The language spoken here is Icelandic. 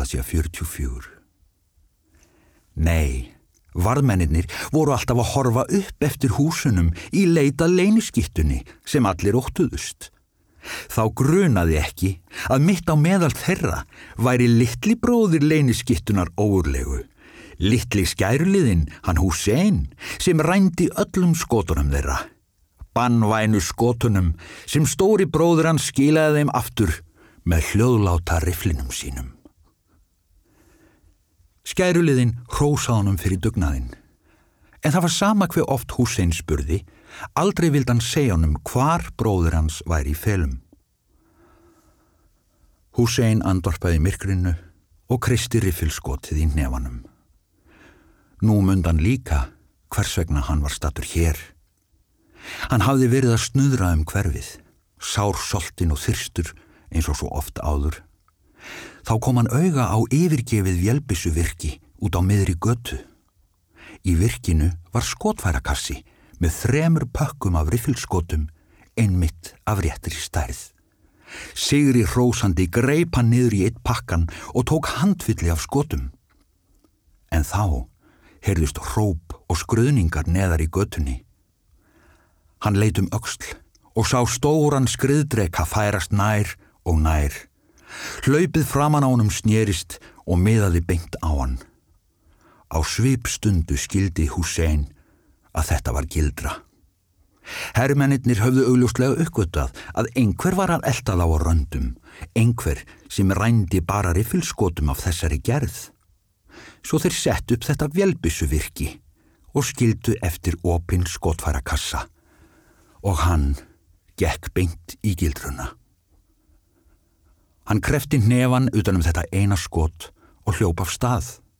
blaðsíða 44. Nei, varðmennirnir voru alltaf að horfa upp eftir húsunum í leit að leyniskittunni sem allir óttuðust. Þá grunaði ekki að mitt á meðal þeirra væri litli bróðir leyniskittunar ógurlegu, litli skæruliðinn hann Hussein sem rændi öllum skotunum þeirra, bannvænu skotunum sem stóri bróðir hann skilaði þeim aftur með hljóðláta rifflinum sínum. Skæruliðinn hrósaði honum fyrir dugnaðinn, en það var sama hve oft Hussein spurði, aldrei vildi hann segja honum hvar bróðir hans væri í felum. Hussein andvarpaði myrkrinu og kreisti riffilskotið í hnefanum. Nú mundi hann líka hvers vegna hann var staddur hér. Hann hafði verið að snuðra hverfið, sársoltinn og þyrstur eins og svo oft áður. Þá kom hann auga á yfirgefið vélbyssuvirki út á miðri götu. Í virkinu var skotfærakassi með 3 pökkum af riffilskotum, einmitt af réttri stærð. Sigri hrósandi greip hann niður í einn pakkan og tók handfylli af skotum. En þá heyrðust hróp og skruðningar neðar í götunni. Hann leit öxl og sá stóran skriðdreka færast nær og nær. Hlaupið framan á honum snerist og miðaði beint á hann. Á svipstundu skildi Hussein að þetta var gildra. Hermennirnir höfðu augljóslega uppgötvað að einhver var að elta þá á röndum, einhver sem rændi bara riffilskotum af þessari gerð. Svo þeir settu upp þetta vélbyssuvirki og skildu eftir opinn skotfærakassa og hann gekk beint í gildruna. Hann kreppti hnefan utan þetta eina skot og hljóp af stað.